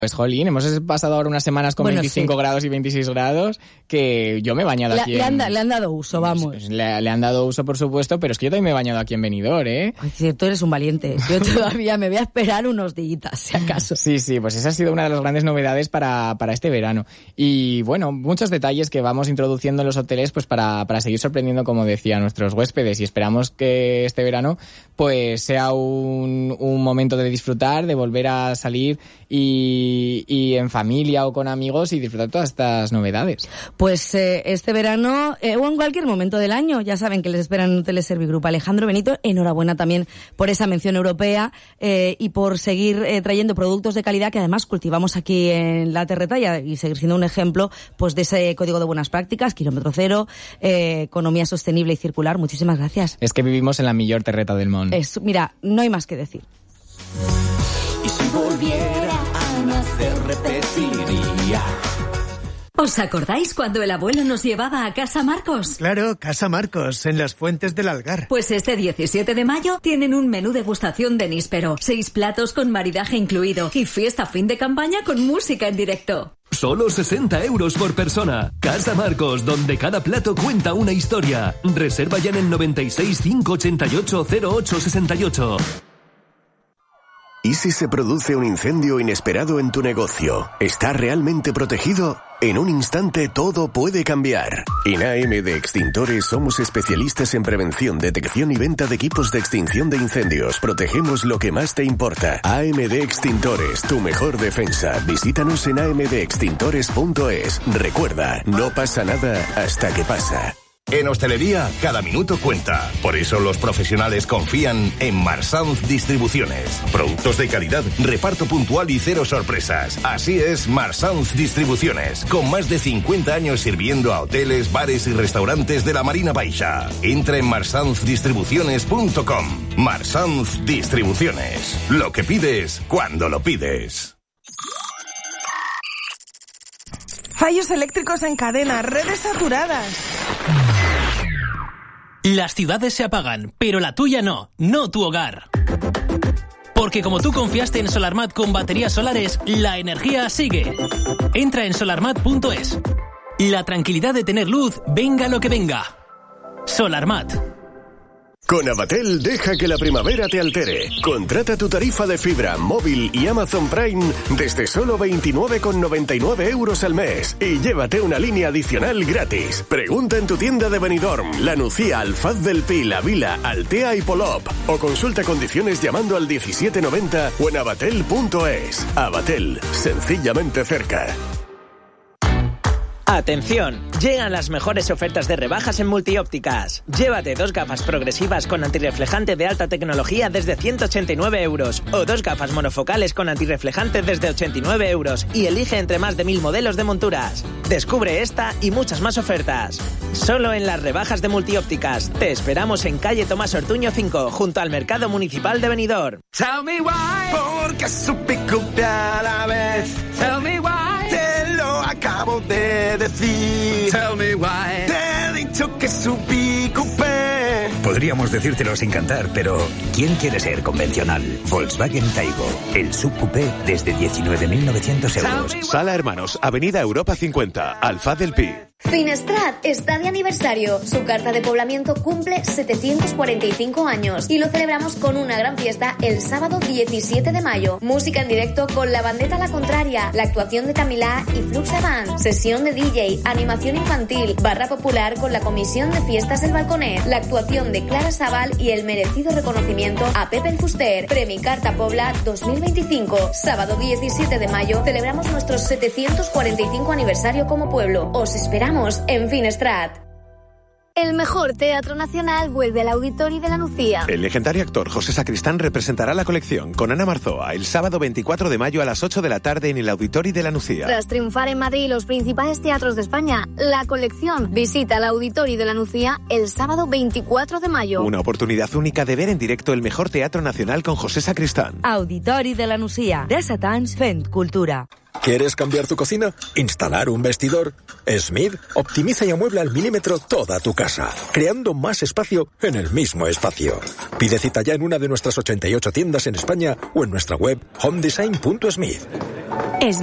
Pues jolín, hemos pasado ahora unas semanas con 25 grados y 26 grados que yo me he bañado aquí. Le han dado uso, vamos. Le han dado uso, por supuesto, pero es que yo también me he bañado aquí en Benidorm, ¿eh? Ay, sí, tú eres un valiente. Yo todavía me voy a esperar unos días, si acaso. Sí, pues esa ha sido una de las grandes novedades para este verano. Y bueno, muchos detalles que vamos introduciendo en los hoteles pues para seguir sorprendiendo, como decía, a nuestros huéspedes. Y esperamos que este verano pues sea un momento de disfrutar, de volver a salir y en familia o con amigos y disfrutar todas estas novedades. Pues este verano o en cualquier momento del año, ya saben que les esperan en Hoteles Servigroup. Alejandro Benito, enhorabuena también por esa mención europea y por seguir trayendo productos de calidad que además cultivamos aquí en la Terreta y seguir siendo un ejemplo pues de ese código de buenas prácticas, kilómetro cero, economía sostenible y circular. Muchísimas gracias. Es que vivimos en la mejor terreta del mundo. Mira, no hay más que decir. Y si volviera a nacer repetiría. ¿Os acordáis cuando el abuelo nos llevaba a Casa Marcos? Claro, Casa Marcos, en las Fuentes del Algar. Pues este 17 de mayo tienen un menú degustación de níspero, 6 platos con maridaje incluido y fiesta fin de campaña con música en directo. Solo 60 euros por persona. Casa Marcos, donde cada plato cuenta una historia. Reserva ya en el 96 588 0868. ¿Y si se produce un incendio inesperado en tu negocio? ¿Está realmente protegido? En un instante todo puede cambiar. En AMD Extintores somos especialistas en prevención, detección y venta de equipos de extinción de incendios. Protegemos lo que más te importa. AMD Extintores, tu mejor defensa. Visítanos en amdextintores.es. Recuerda, no pasa nada hasta que pasa. En hostelería, cada minuto cuenta. Por eso los profesionales confían en Marsans Distribuciones. Productos de calidad, reparto puntual y cero sorpresas. Así es Marsans Distribuciones, con más de 50 años sirviendo a hoteles, bares y restaurantes de la Marina Baixa. Entra en marsansdistribuciones.com. Marsans Distribuciones. Lo que pides, cuando lo pides. Fallos eléctricos en cadena, redes saturadas. Las ciudades se apagan, pero la tuya no tu hogar. Porque como tú confiaste en Solarmat con baterías solares, la energía sigue. Entra en solarmat.es. La tranquilidad de tener luz, venga lo que venga. Solarmat. Con Avatel, deja que la primavera te altere. Contrata tu tarifa de fibra, móvil y Amazon Prime desde solo 29,99 euros al mes y llévate una línea adicional gratis. Pregunta en tu tienda de Benidorm, La Nucía, Alfaz del Pi, La Vila, Altea y Polop o consulta condiciones llamando al 1790 o en avatel.es. Avatel, sencillamente cerca. Atención, llegan las mejores ofertas de rebajas en Multiópticas. Llévate 2 gafas progresivas con antirreflejante de alta tecnología desde 189 euros o 2 gafas monofocales con antirreflejante desde 89 euros y elige entre más de 1000 modelos de monturas. Descubre esta y muchas más ofertas. Solo en las rebajas de Multiópticas. Te esperamos en calle Tomás Ortuño 5, junto al Mercado Municipal de Benidorm. Tell me why, porque supe copiar a la vez. Tell me why. Acabo de decir. Tell me why. Te he dicho que subí coupé. Podríamos decírtelo sin cantar, pero ¿quién quiere ser convencional? Volkswagen Taigo, el subcoupé desde 19.900 euros. Sala Hermanos, Avenida Europa 50, Alfaz del Pi. Finestrat está de aniversario. Su carta de poblamiento cumple 745 años y lo celebramos con una gran fiesta el sábado 17 de mayo. Música en directo con La Bandeta a la Contraria, la actuación de Camila y Flux Band, sesión de DJ, animación infantil, barra popular con la Comisión de Fiestas El Balconet, la actuación de Clara Sabal y el merecido reconocimiento a Pepe el Fuster. Premi Carta Pobla 2025. Sábado 17 de mayo celebramos nuestro 745 aniversario como pueblo. Os esperamos en Finestrat. El mejor teatro nacional vuelve al Auditorio de la Nucía. El legendario actor José Sacristán representará la colección con Ana Marzoa el sábado 24 de mayo a las 8 de la tarde en el Auditorio de la Nucía. Tras triunfar en Madrid y los principales teatros de España, la colección visita el Auditorio de la Nucía el sábado 24 de mayo. Una oportunidad única de ver en directo el mejor teatro nacional con José Sacristán. Auditori de la Nucía. 17 anys fent cultura. ¿Quieres cambiar tu cocina? ¿Instalar un vestidor? Smith optimiza y amuebla al milímetro toda tu casa, creando más espacio en el mismo espacio. Pide cita ya en una de nuestras 88 tiendas en España o en nuestra web homedesign.smith.